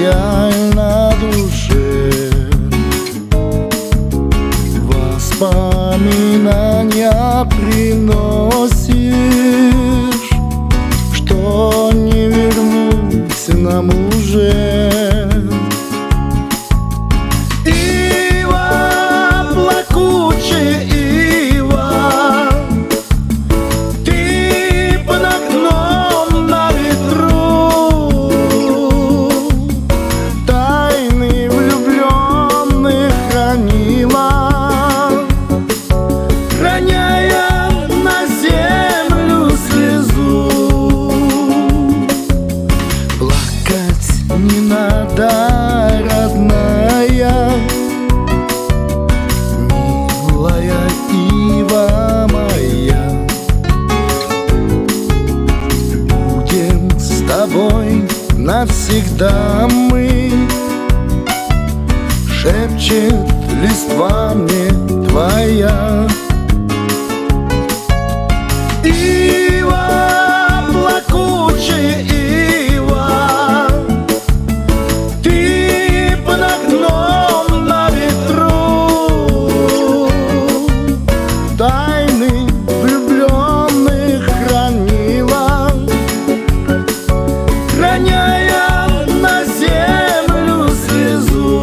печаль на душе, воспоминания приносишь, что не вернусь нам уже. Ива, плакучая ива, ты под окном на ветру тайны влюбленных хранила, роняя на землю слезу. Плакать не надо, родная, милая ива моя. Будем с тобой навсегда мы, шепчет листва мне твоя. Ива, плакучая ива, ты под окном на ветру тайны влюбленных хранила, роняя на землю слезу.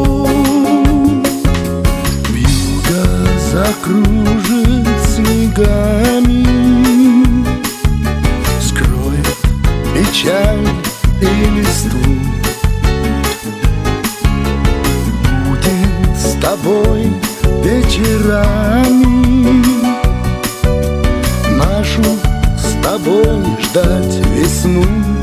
Вьюга закружит снегами, скроет печаль и листву. Будем с тобой вечерами нашу с тобой ждать весну.